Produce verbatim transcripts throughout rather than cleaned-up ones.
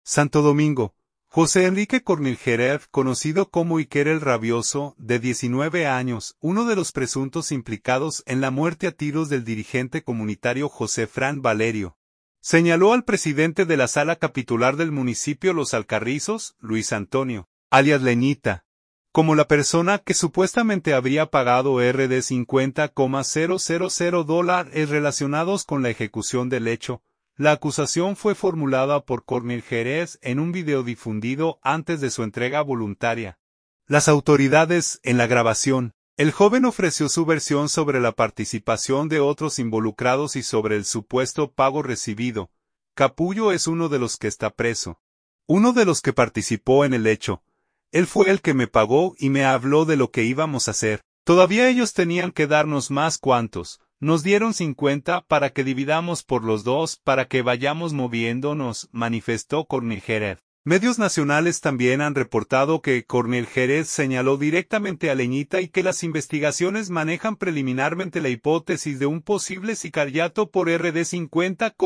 Santo Domingo. José Enrique Cornil Jerez, conocido como Iker el Rabioso, de diecinueve años, uno de los presuntos implicados en la muerte a tiros del dirigente comunitario José Fran Valerio, señaló al presidente de la Sala Capitular del municipio Los Alcarrizos, Luis Antonio, alias Leñita, como la persona que supuestamente habría pagado R D cincuenta mil dólares relacionados con la ejecución del hecho. La acusación fue formulada por Cornil Jerez en un video difundido antes de su entrega voluntaria. Las autoridades, en la grabación, el joven ofreció su versión sobre la participación de otros involucrados y sobre el supuesto pago recibido. Capullo es uno de los que está preso. Uno de los que participó en el hecho. Él fue el que me pagó y me habló de lo que íbamos a hacer. Todavía ellos tenían que darnos más cuantos. Nos dieron cincuenta para que dividamos por los dos para que vayamos moviéndonos, manifestó Cornil Jerez. Medios nacionales también han reportado que Cornil Jerez señaló directamente a Leñita y que las investigaciones manejan preliminarmente la hipótesis de un posible sicariato por R D cincuenta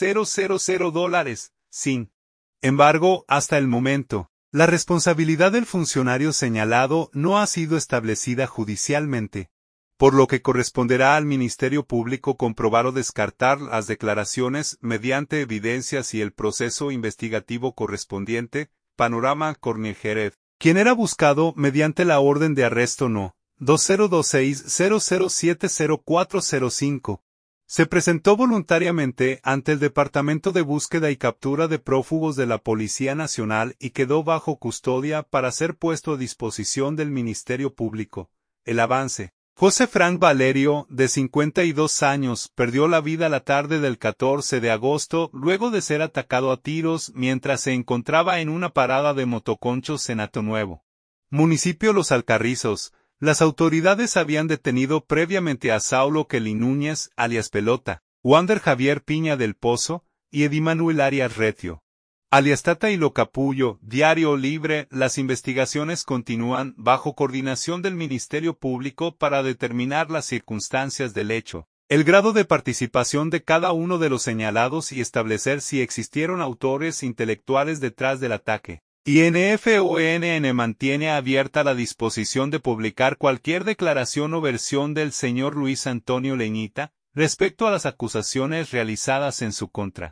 mil dólares. Sin embargo, hasta el momento, la responsabilidad del funcionario señalado no ha sido establecida judicialmente, por lo que corresponderá al Ministerio Público comprobar o descartar las declaraciones mediante evidencias y el proceso investigativo correspondiente. Panorama. Cornil Jerez, quien era buscado mediante la orden de arresto no. dos cero dos seis cero cero siete cero cuatro cero cinco, se presentó voluntariamente ante el Departamento de Búsqueda y Captura de Prófugos de la Policía Nacional y quedó bajo custodia para ser puesto a disposición del Ministerio Público. El avance. José Fran Valerio, de cincuenta y dos años, perdió la vida la tarde del catorce de agosto luego de ser atacado a tiros mientras se encontraba en una parada de motoconchos en Hato Nuevo, municipio Los Alcarrizos. Las autoridades habían detenido previamente a Saulo Kelly Núñez, alias Pelota, Wander Javier Piña del Pozo, y Edimanuel Arias Recio, alias Tata y Lo Capullo. Diario Libre. Las investigaciones continúan bajo coordinación del Ministerio Público para determinar las circunstancias del hecho, el grado de participación de cada uno de los señalados y establecer si existieron autores intelectuales detrás del ataque. I N F O N N mantiene abierta la disposición de publicar cualquier declaración o versión del señor Luis Antonio Leñita respecto a las acusaciones realizadas en su contra.